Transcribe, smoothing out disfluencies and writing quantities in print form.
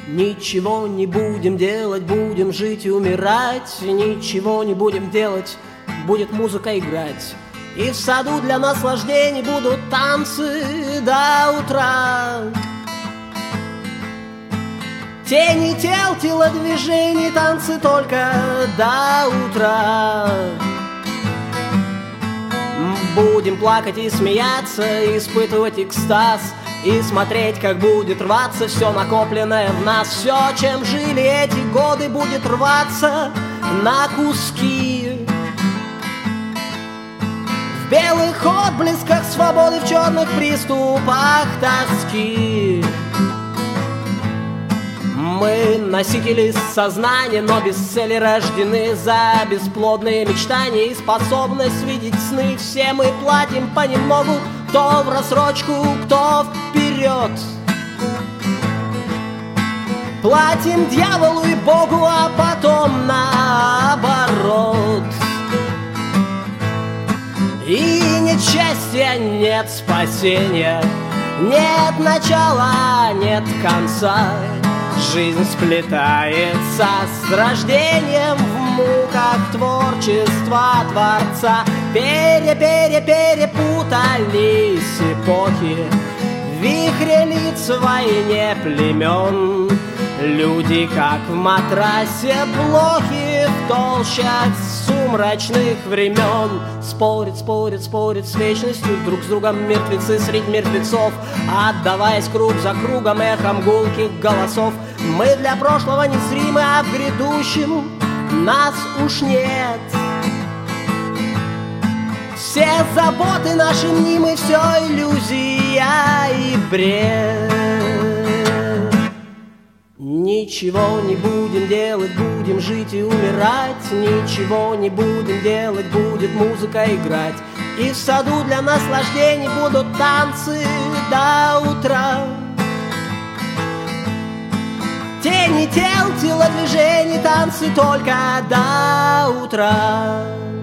Ничего не будем делать, будем жить и умирать. Ничего не будем делать, будет музыка играть. И в саду для наслаждений будут танцы до утра. Тени тел, телодвижений, танцы только до утра. Будем плакать и смеяться, испытывать экстаз и смотреть, как будет рваться все накопленное в нас. Все, чем жили эти годы, будет рваться на куски. В белых отблесках свободы, в черных приступах тоски. Мы носители сознания, но без цели рождены. За бесплодные мечтания и способность видеть сны. Все мы платим понемногу, кто в рассрочку, кто вперед. Платим дьяволу и Богу, а потом наоборот. И нет счастья, нет спасения, нет начала, нет конца. Жизнь сплетается с рождением в муках творчества Творца. Перепутались эпохи, в вихре лиц в войне племен. Люди, как в матрасе блохи, в толщах сумрачных времен. Спорят, спорят, спорят с вечностью, друг с другом мертвецы средь мертвецов, отдаваясь круг за кругом эхом гулких голосов. Мы для прошлого незримы, а в грядущем нас уж нет. Все заботы наши мнимы, все иллюзия и бред. Ничего не будем делать, будем жить и умирать. Ничего не будем делать, будет музыка играть. И в саду для наслаждений будут танцы до утра. Тени тел, телодвижений, танцы только до утра.